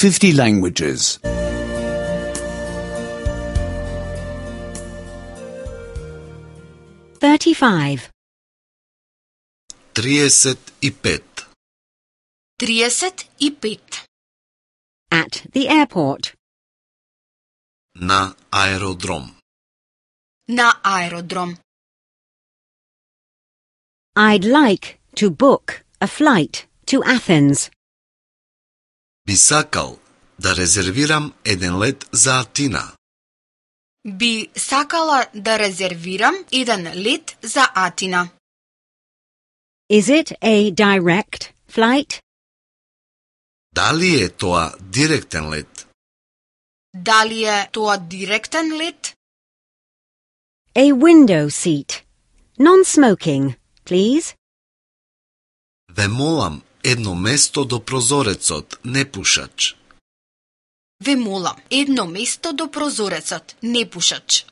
50 languages. 35. 35. 35. At the airport. На аеродром. На аеродром. I'd like to book a flight to Athens. Би сакал да резервирам еден лет за Атина. Би сакала да резервирам еден лет за Атина. Is it a direct flight? Дали е тоа директен лет? Дали е тоа директен лет? A window seat. Non-smoking, please. Ве молам едно место до прозорецот, непушач. Ве молам едно место до прозорецот, непушач.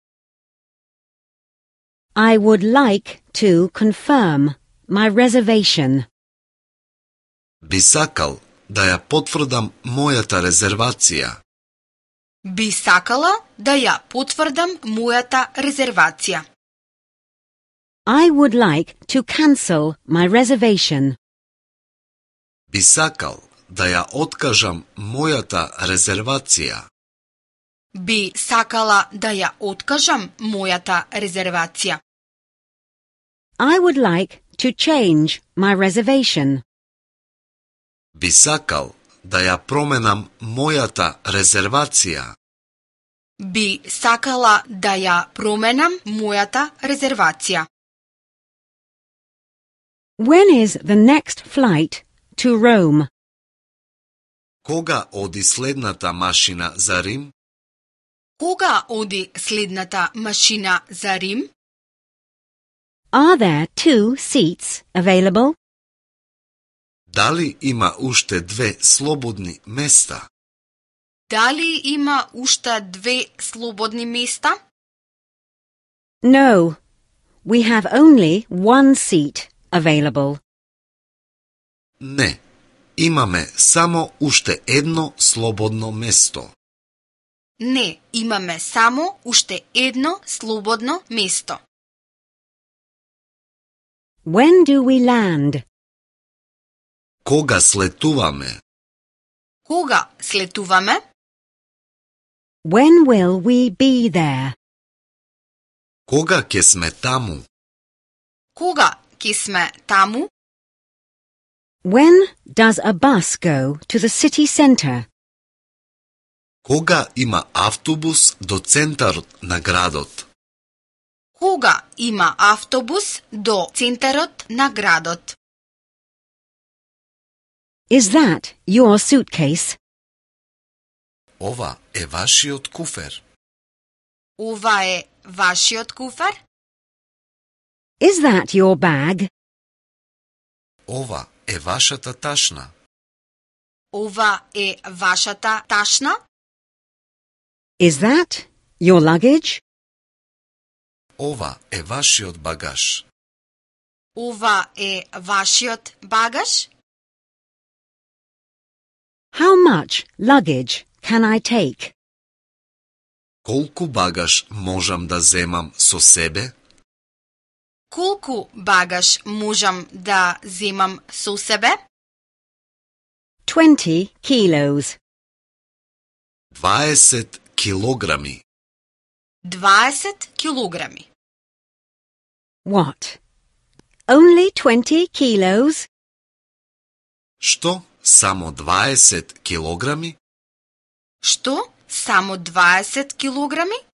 I would like to confirm my reservation. Би сакал да ја потврдам мојата резервација. Би сакала да ја потврдам мојата резервација. I would like to cancel my reservation. Би сакал да ја откажам мојата резервација. Би сакала да ја откажам мојата резервација. I would like to change my reservation. Би сакал да ја променам мојата резервација. Би сакала да ја променам мојата резервација. When is the next flight to Rome? Кога оди следната машина за Рим? Кога оди следната машина за Рим? Are there 2 seats available? Дали има уште 2 слободни места? Дали има уште 2 слободни места? No, we have only 1 seat available. Не, имаме само уште едно слободно место. Не, имаме само уште едно слободно место. When do we land? Кога слетуваме? Кога слетуваме? When will we be there? Кога ќе сме таму? Кога ќе сме таму? When does a bus go to the city centre? Кога има автобус до центарот на градот? Кога има автобус до центарот на градот? Is that your suitcase? Ова е вашиот куфер. Ова е вашиот куфер? Is that your bag? Ова е вашата ташна. Ова е вашата ташна? Is that your luggage? Ова е вашиот багаж. Ова е вашиот багаж? How much luggage can I take? Колку багаж можам да земам со себе? Колку багаж можам да земам со себе? 20 kilos. 20 килограми. 20 килограми. What? Only 20 kilos? Што? Само 20 килограми? Што? Само 20 килограми?